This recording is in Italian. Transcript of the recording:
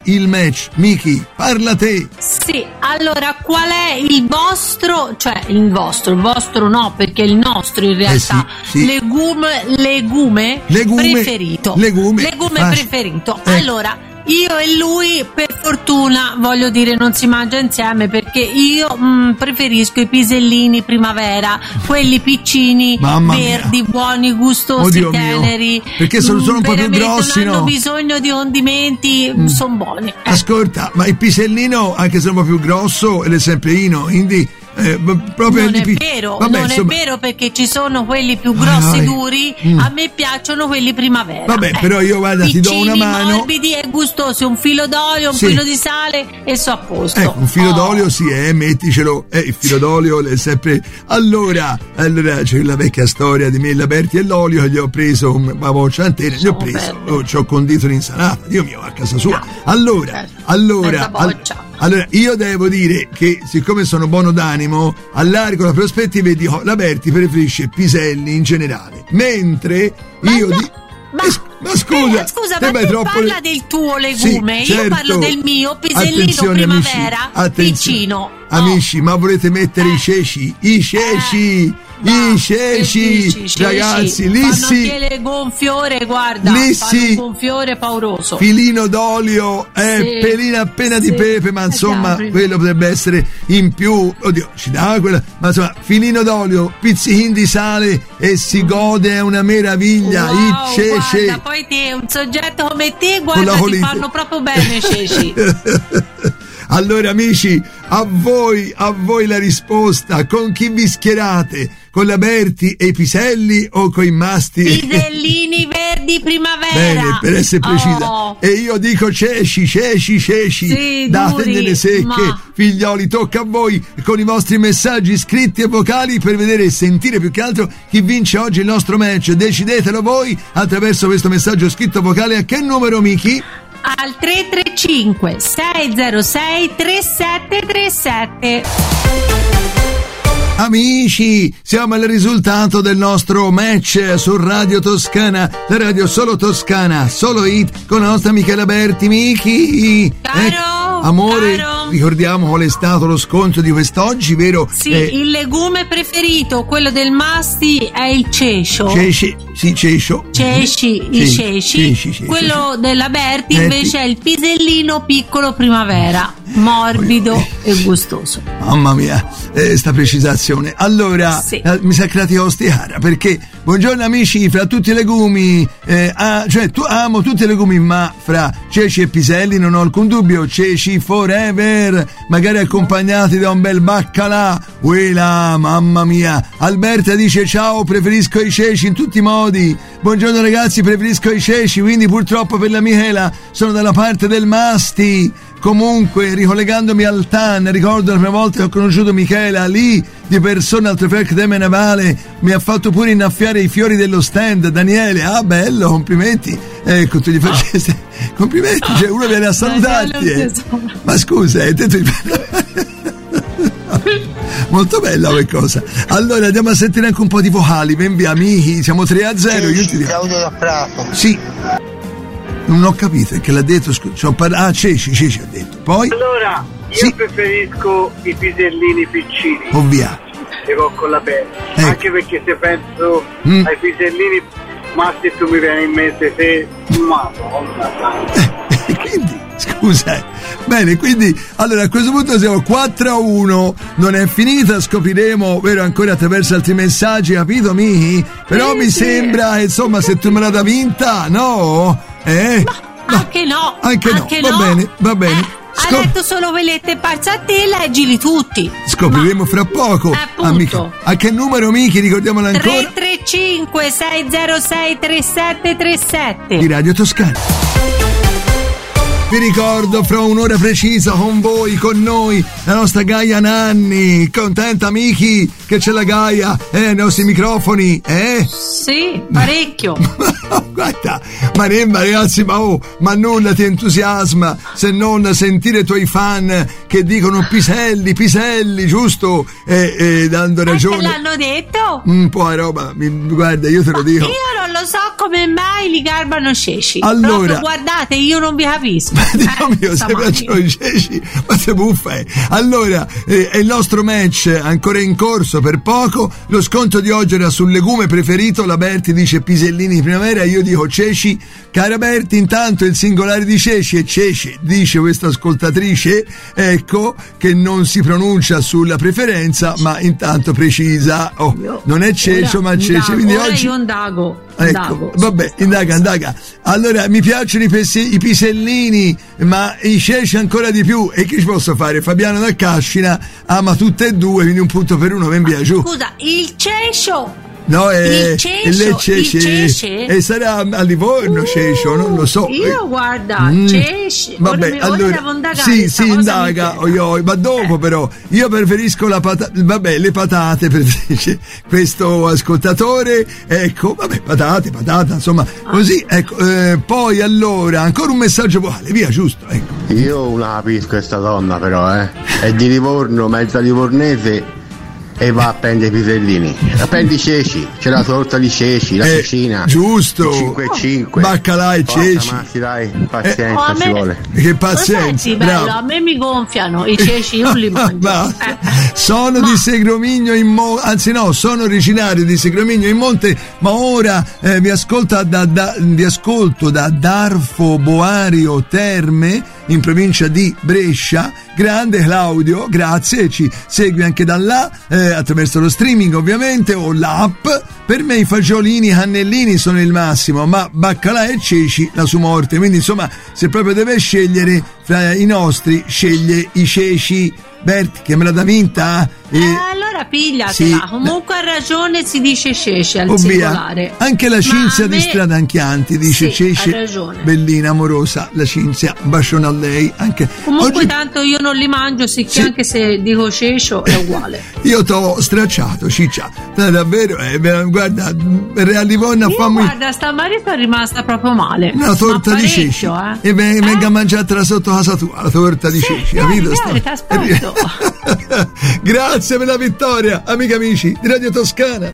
il match. Miki, parla te. Sì, allora qual è il vostro, cioè il vostro no, perché il nostro in realtà sì. legume preferito. Legume preferito. Allora, io e lui per fortuna, voglio dire, non si mangia insieme, perché io preferisco i pisellini primavera, quelli piccini, verdi, buoni, gustosi, teneri. Perché sono un po' più grossi, non hanno bisogno di condimenti, sono buoni. Ascolta, ma il pisellino, anche se è un po' più grosso, è sempre quindi proprio non è vero, è vero, perché ci sono quelli più grossi, duri. A me piacciono quelli primavera. Vabbè, però io guarda, ti do una mano. Morbidi e gustosi, un filo d'olio, un filo di sale e so a posto. Un filo d'olio metticelo. Il filo d'olio è sempre. Allora c'è la vecchia storia di me, Laberti e l'olio, che gli ho preso una boccia intera, gli ho preso, ci ho condito l'insalata, Dio mio, a casa sua. Allora, io devo dire che, siccome sono buono d'animo, allargo la prospettiva e dico: Laberti preferisce piselli in generale, mentre ma scusa, ma tu parla del tuo legume, io parlo del mio pisellino primavera, piccino. Amici, ma volete mettere i ceci? Ragazzi, lì sì, fanno anche gonfiore, guarda, fanno un gonfiore pauroso. Filino d'olio, pelina appena di pepe, ma insomma quello potrebbe essere in più. Oddio, ci dà quella, ma insomma, filino d'olio, pizzichini di sale e si gode, è una meraviglia. I ceci, guarda, poi te, un soggetto come te, guarda, ti fanno proprio bene i ceci. Allora amici, a voi la risposta: con chi vi schierate? Con Laberti e i piselli o con i masti? Pisellini verdi primavera. Bene, per essere precisa. E io dico ceci. Sì, dategliene secche, figlioli, tocca a voi con i vostri messaggi scritti e vocali per vedere e sentire più che altro chi vince oggi il nostro match. Decidetelo voi attraverso questo messaggio scritto vocale. A che numero, Miki? Al 335 606 3737. Amici, siamo al risultato del nostro match su Radio Toscana, la radio solo toscana, solo hit, con la nostra Michela Berti. Miki, amore, ricordiamo qual è stato lo scontro di quest'oggi, vero? Sì, il legume preferito, quello del masti, è il cecio. Ceci. Quello della Berti invece è il pisellino piccolo primavera, morbido e gustoso. Mamma mia, sta precisazione. Allora, mi sa creati ostiara, perché buongiorno amici, fra tutti i legumi, amo tutti i legumi, ma fra ceci e piselli non ho alcun dubbio, ceci forever, magari accompagnati da un bel baccalà. Uela, mamma mia. Alberta dice: ciao, preferisco i ceci in tutti i modi. Buongiorno ragazzi, preferisco i ceci, quindi purtroppo per la Michela sono dalla parte del masti. Comunque, ricollegandomi al TAN, ricordo la prima volta che ho conosciuto Michela lì di persona al Trofeo Deme Navale, mi ha fatto pure innaffiare i fiori dello stand. Daniele, bello, complimenti. Ecco, tu gli facesti complimenti, cioè uno viene a salutarti. Ma scusa, molto bella quella cosa. Allora andiamo a sentire anche un po' di vocali. Ben via amici, siamo 3-0. Io ti dico Claudio da Prato. Sì. Non ho capito, è che l'ha detto, ceci ha detto. Poi? Allora, io preferisco i pisellini piccini. Ovvia. Che con la pelle. Anche perché se penso ai pisellini masti, tu mi viene in mente te, quindi, scusa. Bene, quindi, allora a questo punto siamo 4-1, non è finita, scopriremo, vero, ancora attraverso altri messaggi, capito, Michi? Però mi sembra, insomma, se tu me l'hai vinta, no? Anche no. Va bene. Ha detto solo velette parza a te, leggili tutti. Scopriremo fra poco. Amico. A che numero, Miki? Ricordiamolo ancora. 335 606 3737 di Radio Toscana. Vi ricordo, fra un'ora precisa con voi, con noi, la nostra Gaia Nanni. Contenta, Miki, che c'è la Gaia nei nostri microfoni, Sì, parecchio. Guarda, Maremma, ragazzi, ma nulla ti entusiasma se non sentire i tuoi fan che dicono piselli, giusto? Dando ragione. Te l'hanno detto? Un po' a roba, guarda, io te lo dico. Io non lo so come mai li garbano ceci. Allora, proprio, guardate, io non vi capisco. Ma Dio mio, se piacciono i ceci, ma se buffa è. Allora, è il nostro match ancora in corso per poco. Lo sconto di oggi era sul legume preferito. La Berti dice pisellini di primavera, io dico ceci. Cara Berti, intanto il singolare di ceci è ceci, dice questa ascoltatrice, ecco, che non si pronuncia sulla preferenza, ma intanto precisa. Non è cecio, ma ceci. Quindi oggi io indago. Ecco, vabbè, indaga. Allora, mi piacciono i pisellini, ma i ceci ancora di più. E che ci posso fare? Fabiano da Cascina ama tutte e due, quindi un punto per uno, ben via giù. Scusa, il cecio. No, il cece e sarà a Livorno cecio, non lo so. Io guarda, cece. Vabbè, allora sì, indaga, ma dopo però io preferisco le patate, preferisce questo ascoltatore, ecco, vabbè, patate, insomma, così, ecco, poi allora ancora un messaggio vocale, via, giusto, ecco. Io la capisco questa donna però, è di Livorno, mezza livornese. E va a prendere i pisellini, prendi i ceci, c'è la torta di ceci, la cucina, giusto, 5,5 baccalà e ceci. Dai, pazienza ci vuole. Che pazienza, bello, a me mi gonfiano i ceci, io li mangio. Sono di Segromigno in Monte, anzi no, sono originario di Segromigno in Monte, ma ora vi ascolto da Darfo Boario Terme in provincia di Brescia. Grande Claudio, grazie, ci segui anche da là, attraverso lo streaming ovviamente o l'app. Per me i fagiolini cannellini sono il massimo, ma baccalà e ceci la sua morte, quindi insomma se proprio deve scegliere fra i nostri sceglie i ceci. Berti, che me la dà vinta? Allora pigliatela, sì. Comunque ha ragione, si dice cece al singolare. Anche la Cinzia di Strada Anchianti dice cece, ha ragione. Bellina, amorosa, la Cinzia, un bacione a lei. Anche comunque oggi... tanto io non li mangio, sicché anche se dico cecio è uguale. Io t'ho stracciato, ciccia, davvero, guarda, a Livorno guarda, sta marito è rimasta proprio male. Una torta di ceci e venga a mangiartela sotto casa tua, la torta di ceci, capito? Ti aspetto. Grazie per la vittoria, amiche e amici di Radio Toscana.